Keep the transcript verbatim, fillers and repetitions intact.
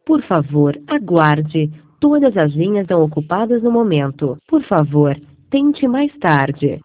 Por favor, aguarde. Todas as linhas estão ocupadas no momento. Por favor, tente mais tarde.